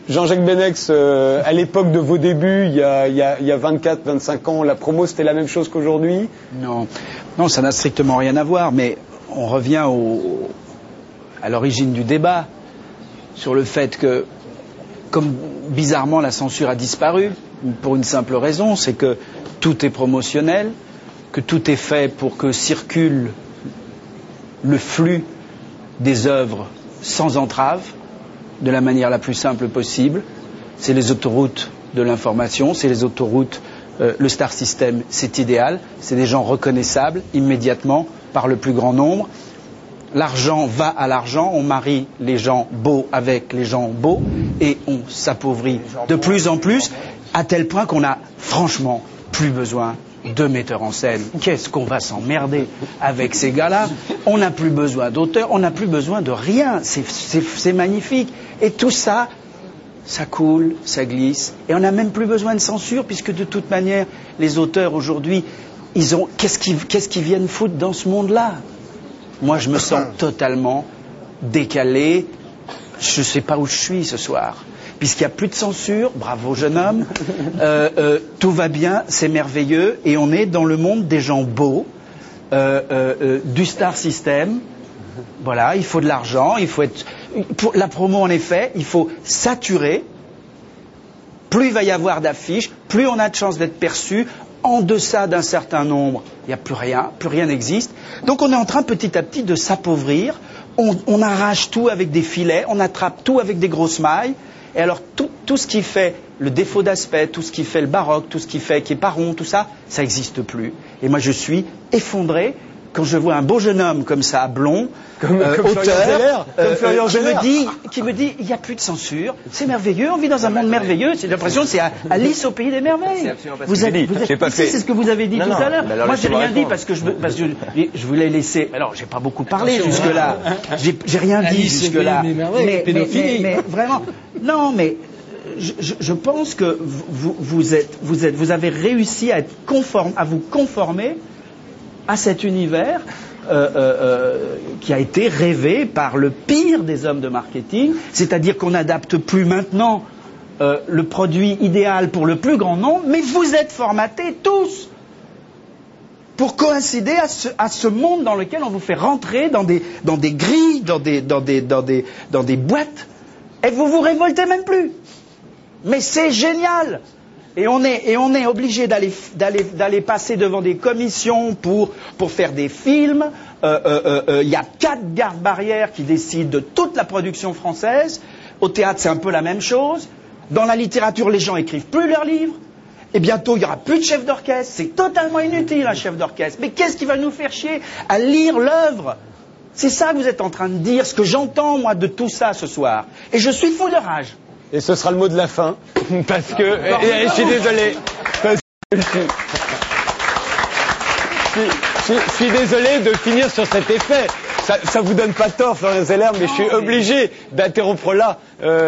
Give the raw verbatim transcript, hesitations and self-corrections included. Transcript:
Jean-Jacques Benex, euh, à l'époque de vos débuts, il y a, il y a, il y a vingt-quatre, vingt-cinq ans, la promo c'était la même chose qu'aujourd'hui? Non, non, ça n'a strictement rien à voir, mais on revient au, à l'origine du débat sur le fait que, comme bizarrement la censure a disparu, pour une simple raison, c'est que tout est promotionnel, que tout est fait pour que circule le flux des œuvres sans entrave, de la manière la plus simple possible. C'est les autoroutes de l'information, c'est les autoroutes, euh, le star system, c'est idéal, c'est des gens reconnaissables immédiatement par le plus grand nombre. L'argent va à l'argent, on marie les gens beaux avec les gens beaux et on s'appauvrit de plus en plus, à tel point qu'on a franchement plus besoin de metteurs en scène. Qu'est-ce qu'on va s'emmerder avec ces gars-là? On n'a plus besoin d'auteurs, on n'a plus besoin de rien. C'est magnifique. Et tout ça, ça coule, ça glisse. Et on n'a même plus besoin de censure, puisque de toute manière, les auteurs aujourd'hui, ils ont. Qu'est-ce qu'ils qu'est-ce qu'ils viennent foutre dans ce monde-là? Moi, je me sens totalement décalé. Je ne sais pas où je suis ce soir. Puisqu'il n'y a plus de censure, bravo jeune homme, euh, euh, tout va bien, c'est merveilleux, et on est dans le monde des gens beaux, euh, euh, euh, du star system. Voilà, il faut de l'argent, il faut être. Pour la promo, en effet, il faut saturer. Plus il va y avoir d'affiches, plus on a de chances d'être perçu. En deçà d'un certain nombre, il n'y a plus rien, plus rien n'existe. Donc on est en train petit à petit de s'appauvrir. On, on arrache tout avec des filets, on attrape tout avec des grosses mailles. Et alors tout, tout ce qui fait le défaut d'aspect, tout ce qui fait le baroque, tout ce qui fait qui est pas rond, tout ça, ça n'existe plus. Et moi je suis effondré quand je vois un beau jeune homme comme ça, blond, comme, euh, comme auteur, euh, euh, qui me dit, qui me dit, il n'y a plus de censure, c'est merveilleux, on vit dans un monde merveilleux. C'est l'impression, c'est Alice au pays des merveilles. Vous avez, vous êtes, c'est ce que vous avez dit non, tout non, à l'heure. Moi, j'ai rien dit parce que je, parce que je, je voulais laisser. Alors, j'ai pas beaucoup parlé jusque là. J'ai rien dit jusque là. Mais, mais, mais, mais, mais vraiment, non, mais. Je, je, je pense que vous, vous, êtes, vous, êtes, vous avez réussi à, être conforme, à vous conformer à cet univers euh, euh, qui a été rêvé par le pire des hommes de marketing, c'est-à-dire qu'on n'adapte plus maintenant euh, le produit idéal pour le plus grand nombre, mais vous êtes formatés tous pour coïncider à ce, à ce monde dans lequel on vous fait rentrer dans des, dans des grilles, dans des, dans, des, dans, des, dans des boîtes, et vous vous révoltez même plus. Mais c'est génial! Et on est, et on est obligé d'aller, d'aller, d'aller passer devant des commissions pour, pour faire des films. Il euh, euh, euh, y a quatre gardes-barrières qui décident de toute la production française. Au théâtre, c'est un peu la même chose. Dans la littérature, les gens écrivent plus leurs livres. Et bientôt, il n'y aura plus de chef d'orchestre. C'est totalement inutile, un chef d'orchestre. Mais qu'est-ce qui va nous faire chier à lire l'œuvre? C'est ça que vous êtes en train de dire, ce que j'entends, moi, de tout ça ce soir. Et je suis fou de rage. Et ce sera le mot de la fin, parce que, et, et, je suis désolé, parce que je suis, je, je, je suis désolé de finir sur cet effet. Ça, ça vous donne pas tort, Florian Zeller, mais je suis obligé d'interrompre là. Euh,